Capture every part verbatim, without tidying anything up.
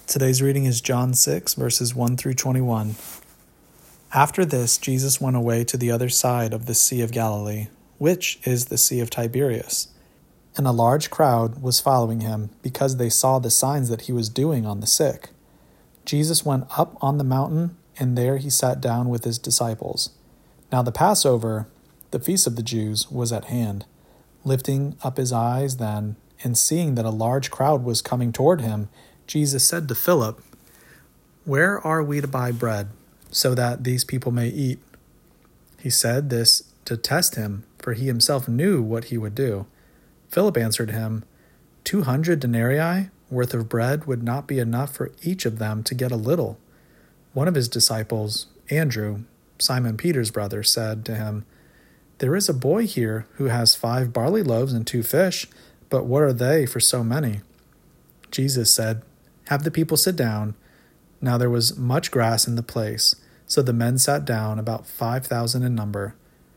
Today's reading is John six, verses one through twenty-one. After this, Jesus went away to the other side of the Sea of Galilee, which is the Sea of Tiberias. And a large crowd was following him, because they saw the signs that he was doing on the sick. Jesus went up on the mountain, and there he sat down with his disciples. Now the Passover, the feast of the Jews, was at hand. Lifting up his eyes then, and seeing that a large crowd was coming toward him, Jesus said to Philip, "Where are we to buy bread, so that these people may eat?" He said this to test him, for he himself knew what he would do. Philip answered him, Two hundred denarii worth of bread would not be enough for each of them to get a little." One of his disciples, Andrew, Simon Peter's brother, said to him, "There is a boy here who has five barley loaves and two fish, but what are they for so many?" Jesus said, "Have the people sit down." Now there was much grass in the place, so the men sat down, about five thousand in number.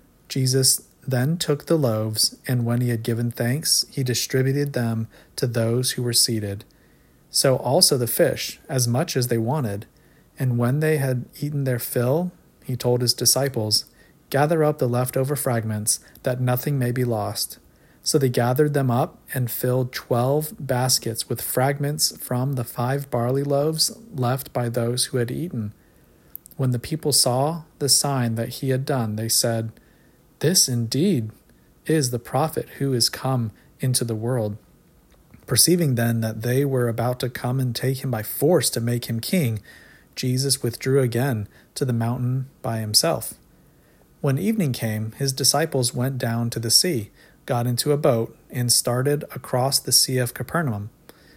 Jesus then took the loaves, and when he had given thanks, he distributed them to those who were seated. So also the fish, as much as they wanted. And when they had eaten their fill, he told his disciples, "Gather up the leftover fragments, that nothing may be lost." So they gathered them up and filled twelve baskets with fragments from the five barley loaves left by those who had eaten. When the people saw the sign that he had done, they said, "This indeed is the prophet who is come into the world." Perceiving then that they were about to come and take him by force to make him king, Jesus withdrew again to the mountain by himself. When evening came, his disciples went down to the sea, got into a boat, and started across the Sea of Capernaum.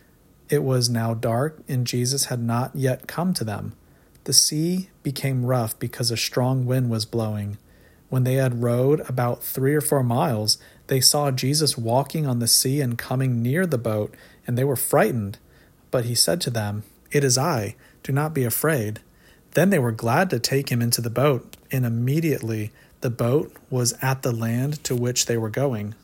It was now dark, and Jesus had not yet come to them. The sea became rough because a strong wind was blowing. When they had rowed about three or four miles, they saw Jesus walking on the sea and coming near the boat, and they were frightened. But he said to them, "It is I, do not be afraid." Then they were glad to take him into the boat, and immediately the boat was at the land to which they were going.